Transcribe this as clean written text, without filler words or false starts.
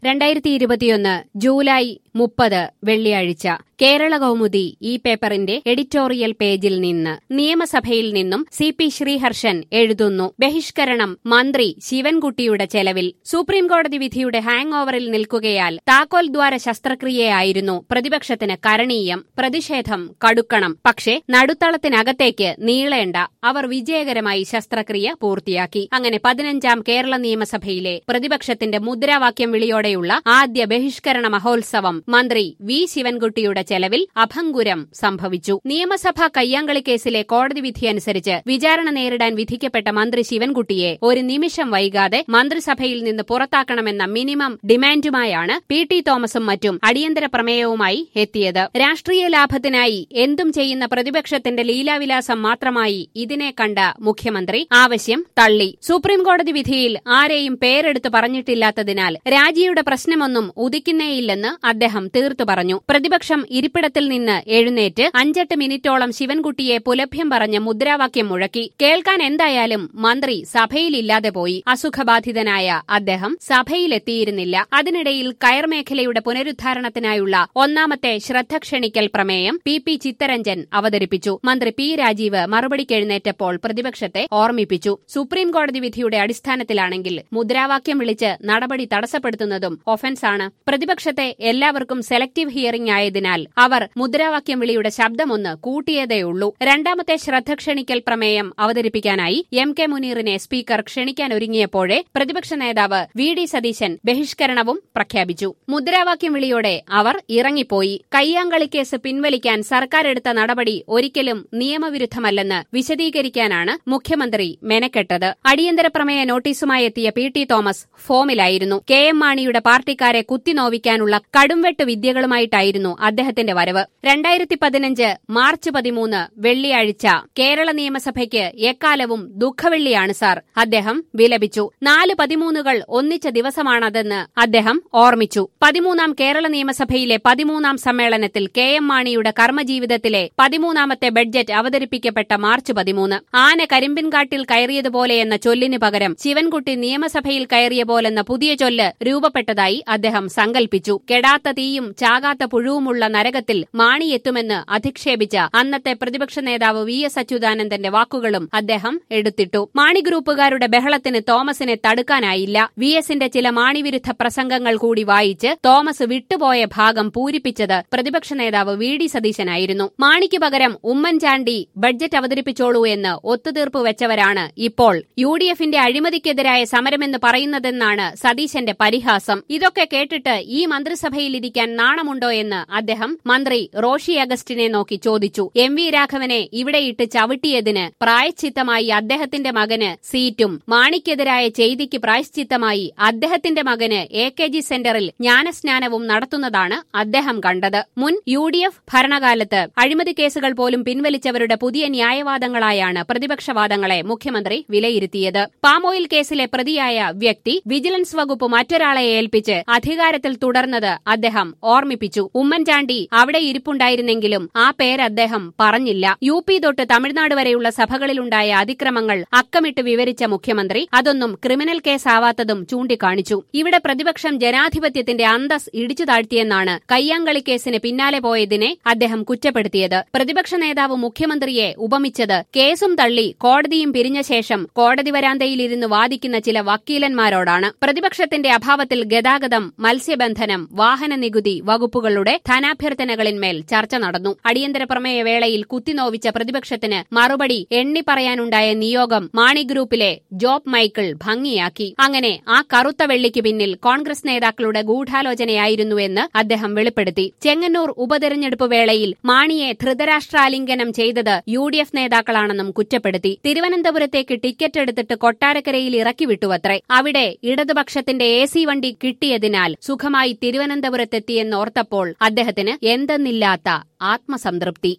2021 July 30 വെള്ളിയാഴ്ച കേരള കൗമുദി ഈ പേപ്പറിന്റെ എഡിറ്റോറിയൽ പേജിൽ നിന്ന് നിയമസഭയിൽ നിന്നും CP ശ്രീഹർഷൻ എഴുതുന്നു. ബഹിഷ്കരണം മന്ത്രി ശിവൻകുട്ടിയുടെ ചെലവിൽ. സുപ്രീംകോടതി വിധിയുടെ ഹാങ് ഓവറിൽ നിൽക്കുകയാൽ താക്കോൽ ദ്വാര ശസ്ത്രക്രിയയായിരുന്നു പ്രതിപക്ഷത്തിന് കരണീയം. പ്രതിഷേധം കടുക്കണം. പക്ഷേ നടുത്തളത്തിനകത്തേക്ക് നീളേണ്ട. അവർ വിജയകരമായി ശസ്ത്രക്രിയ പൂർത്തിയാക്കി. അങ്ങനെ 15ാം കേരള നിയമസഭയിലെ പ്രതിപക്ഷത്തിന്റെ മുദ്രാവാക്യം വിളിയോടെയുള്ള ആദ്യ ബഹിഷ്കരണ മഹോത്സവം മന്ത്രി വി ശിവൻകുട്ടിയുടെ ചെലവിൽ അഭംഗുരം സംഭവിച്ചു. നിയമസഭാ കയ്യാങ്കളി കേസിലെ കോടതി വിധിയനുസരിച്ച് വിചാരണ നേരിടാൻ വിധിക്കപ്പെട്ട മന്ത്രി ശിവൻകുട്ടിയെ ഒരു നിമിഷം വൈകാതെ മന്ത്രിസഭയിൽ നിന്ന് പുറത്താക്കണമെന്ന മിനിമം ഡിമാൻഡുമായാണ് PT തോമസും മറ്റും അടിയന്തര പ്രമേയവുമായി എത്തിയത്. രാഷ്ട്രീയ ലാഭത്തിനായി എന്തും ചെയ്യുന്ന പ്രതിപക്ഷത്തിന്റെ ലീലാവിലാസം മാത്രമായി ഇതിനെ കണ്ട മുഖ്യമന്ത്രി ആവശ്യം തള്ളി. സുപ്രീംകോടതി വിധിയിൽ ആരെയും പേരെടുത്ത് പറഞ്ഞിട്ടില്ലാത്തതിനാൽ രാജിയുടെ പ്രശ്നമൊന്നും ഉദിക്കുന്നേയില്ലെന്ന് അദ്ദേഹം തീർത്തു പറഞ്ഞു. പ്രതിപക്ഷം ഇരിപ്പിടത്തിൽ നിന്ന് എഴുന്നേറ്റ് 5-8 മിനിറ്റോളം ശിവൻകുട്ടിയെ പുലഭ്യം പറഞ്ഞ് മുദ്രാവാക്യം മുഴക്കി. കേൾക്കാൻ എന്തായാലും മന്ത്രി സഭയിലില്ലാതെ പോയി. അസുഖബാധിതനായ അദ്ദേഹം സഭയിലെത്തിയിരുന്നില്ല. അതിനിടയിൽ കയർ മേഖലയുടെ പുനരുദ്ധാരണത്തിനായുള്ള ഒന്നാമത്തെ ശ്രദ്ധ ക്ഷണിക്കൽ പ്രമേയം PP ചിത്തരഞ്ജൻ അവതരിപ്പിച്ചു. മന്ത്രി P രാജീവ് മറുപടിക്കെഴുന്നേറ്റപ്പോൾ പ്രതിപക്ഷത്തെ ഓർമ്മിപ്പിച്ചു. സുപ്രീംകോടതി വിധിയുടെ അടിസ്ഥാനത്തിലാണെങ്കിൽ മുദ്രാവാക്യം വിളിച്ച് നടപടി തടസ്സപ്പെടുത്തുന്നതും ഒഫൻസാണ്. പ്രതിപക്ഷത്തെ എല്ലാവർക്കും സെലക്ടീവ് ഹിയറിംഗ് ആയതിനാൽ അവർ മുദ്രാവാക്യം വിളിയുടെ ശബ്ദമൊന്ന് കൂട്ടിയതേയുള്ളൂ. രണ്ടാമത്തെ ശ്രദ്ധ ക്ഷണിക്കൽ പ്രമേയം അവതരിപ്പിക്കാനായി MK മുനീറിനെ സ്പീക്കർ ക്ഷണിക്കാനൊരുങ്ങിയപ്പോഴേ പ്രതിപക്ഷ നേതാവ് VD സതീശൻ ബഹിഷ്കരണവും പ്രഖ്യാപിച്ചു. മുദ്രാവാക്യം വിളിയോടെ അവർ ഇറങ്ങിപ്പോയി. കയ്യാങ്കളി കേസ് പിൻവലിക്കാൻ സർക്കാർ എടുത്ത നടപടി ഒരിക്കലും നിയമവിരുദ്ധമല്ലെന്ന് വിശദീകരിക്കാനാണ് മുഖ്യമന്ത്രി മെനക്കെട്ടത്. അടിയന്തര പ്രമേയ നോട്ടീസുമായി എത്തിയ PT തോമസ് ഫോമിലായിരുന്നു. KM മാണിയുടെ പാർട്ടിക്കാരെ കുത്തിനോവിക്കാനുള്ള കടുംവെട്ട് വിദ്യകളുമായിട്ടായിരുന്നു അദ്ദേഹത്തിന്റെ വരവ്. 2015 മാർച്ച് 13 വെള്ളിയാഴ്ച കേരള നിയമസഭയ്ക്ക് എക്കാലവും ദുഃഖവെള്ളിയാണ് സാർ, അദ്ദേഹം വിലപിച്ചു. 4 13കൾ ഒന്നിച്ച ദിവസമാണതെന്ന് അദ്ദേഹം ഓർമ്മിച്ചു. 13ാം കേരള നിയമസഭയിലെ 13ാം സമ്മേളനത്തിൽ KM മാണിയുടെ കർമ്മജീവിതത്തിലെ 13ാമത്തെ ബഡ്ജറ്റ് അവതരിപ്പിക്കപ്പെട്ട മാർച്ച് 13. ആന കരിമ്പിൻകാട്ടിൽ കയറിയതുപോലെയെന്ന ചൊല്ലിന് പകരം ശിവൻകുട്ടി നിയമസഭയിൽ കയറിയ പോലെന്ന പുതിയ ചൊല്ല് രൂപപ്പെട്ടതായി അദ്ദേഹം സങ്കൽപ്പിച്ചു. കെടാത്ത തീയും ചാകാത്ത പുഴുവുമുള്ള നരകത്തിൽ മാണിയെത്തുമെന്ന് അധിക്ഷേപിച്ച അന്നത്തെ പ്രതിപക്ഷ നേതാവ് VS അച്യുതാനന്ദന്റെ വാക്കുകളും അദ്ദേഹം എടുത്തിട്ടു. മാണി ഗ്രൂപ്പുകാരുടെ ബഹളത്തിന് തോമസിനെ തടുക്കാനായില്ല. VSന്റെ ചില മാണിവിരുദ്ധ പ്രസംഗങ്ങൾ കൂടി വായിച്ച് തോമസ് വിട്ടുപോയ ഭാഗം പൂരിപ്പിച്ചത് പ്രതിപക്ഷ നേതാവ് VD സതീശനായിരുന്നു. മാണിക്ക് പകരം ഉമ്മൻചാണ്ടി ബഡ്ജറ്റ് അവതരിപ്പിച്ചോളൂ എന്ന് ഒത്തുതീർപ്പ് വെച്ചവരാണ് ഇപ്പോൾ UDFന്റെ അഴിമതിക്കെതിരായ സമരമെന്ന് പറയുന്നതെന്നാണ് സതീശന്റെ പരിഹാസം. ഇതൊക്കെ കേട്ടിട്ട് ഈ മന്ത്രിസഭയിലിരിക്കാൻ നാണമുണ്ടോ എന്ന് അദ്ദേഹം മന്ത്രി റോഷി അഗസ്റ്റിനെ നോക്കി ചോദിച്ചു. MV രാഘവനെ ഇവിടെയിട്ട് ചവിട്ടിയതിന് പ്രായശ്ചിത്തമായി അദ്ദേഹത്തിന്റെ മകന് സീറ്റും മാണിക്കെതിരായ ചെയ്തിക്ക് പ്രായശ്ചിത്തമായി അദ്ദേഹത്തിന്റെ മകന് AKG സെന്ററിൽ ജ്ഞാനസ്നാനവും നടത്തുന്നതാണ് അദ്ദേഹം കണ്ടത്. മുൻ UDF ഭരണകാലത്ത് അഴിമതി കേസുകൾ പോലും പിൻവലിച്ചവരുടെ പുതിയ ന്യായവാദങ്ങളായാണ് പ്രതിപക്ഷവാദങ്ങളെ മുഖ്യമന്ത്രി വിലയിരുത്തിയത്. പാമോയിൽ കേസിലെ പ്രതിയായ വ്യക്തി വിജിലൻസ് വകുപ്പ് മറ്റൊരാളെ ഏൽപ്പിച്ച് അധികാരത്തിൽ തുടർന്നത് അദ്ദേഹം ഓർമ്മിപ്പിച്ചു. ഉമ്മൻചാണ്ടി അവിടെ ഇരിപ്പുണ്ടായിരുന്നെങ്കിലും ആ പേര് അദ്ദേഹം പറഞ്ഞില്ല. UP തൊട്ട് തമിഴ്നാട് വരെയുള്ള സഭകളിലുണ്ടായ അതിക്രമങ്ങൾ അക്കമിട്ട് വിവരിച്ച മുഖ്യമന്ത്രി അതൊന്നും ക്രിമിനൽ കേസാവാത്തതും ചൂണ്ടിക്കാണിച്ചു. ഇവിടെ പ്രതിപക്ഷം ജനാധിപത്യത്തിന്റെ അന്തസ് ഇടിച്ചു താഴ്ത്തിയെന്നാണ് കയ്യാങ്കളി കേസിന് പിന്നാലെ പോയതിനെ അദ്ദേഹം കുറ്റപ്പെടുത്തിയത്. പ്രതിപക്ഷ നേതാവ് മുഖ്യമന്ത്രിയെ ഉപമിച്ചത് കേസും തള്ളി കോടതിയും പിരിഞ്ഞ ശേഷം കോടതി വരാന്തയിലിരുന്ന് വാദിക്കുന്ന ചില വക്കീലന്മാരോടാണ്. പ്രതിപക്ഷത്തിന്റെ അഭാവത്തിൽ ഗതാഗതം, മത്സ്യബന്ധനം, വാഹന നികുതി വകുപ്പുകളുടെ ധനാഭ്യർത്ഥനകളിന്മേൽ ചർച്ച നടന്നു. അടിയന്തര പ്രമേയ വേളയിൽ കുത്തിനോവിച്ച പ്രതിപക്ഷത്തിന് മറുപടി എണ്ണിപ്പറയാനുണ്ടായ നിയോഗം മാണി ഗ്രൂപ്പിലെ ജോബ് മൈക്കിൾ ഭംഗിയാക്കി. അങ്ങനെ ആ കറുത്ത വെള്ളിക്ക് പിന്നിൽ കോൺഗ്രസ് നേതാക്കളുടെ ഗൂഢാലോചനയായിരുന്നുവെന്ന് അദ്ദേഹം വെളിപ്പെടുത്തി. ചെങ്ങന്നൂർ ഉപതെരഞ്ഞെടുപ്പ് വേളയിൽ മാണിയെ ധൃതരാഷ്ട്രാലിംഗനം ചെയ്തത് UDF നേതാക്കളാണെന്നും കുറ്റപ്പെടുത്തി. തിരുവനന്തപുരത്തേക്ക് ടിക്കറ്റ് എടുത്തിട്ട് കൊട്ടാരക്കരയിൽ ഇറക്കി വിട്ടുവത്രേ. അവിടെ ഇടതുപക്ഷത്തിന്റെ AC വണ്ടി കിട്ടിയതിനാൽ സുഖമായി തിരുവനന്തപുരത്തെത്തിയെന്നോർത്തപ്പോൾ അദ്ദേഹത്തിന് എന്തെന്നില്ലാത്ത ആത്മസംതൃപ്തി.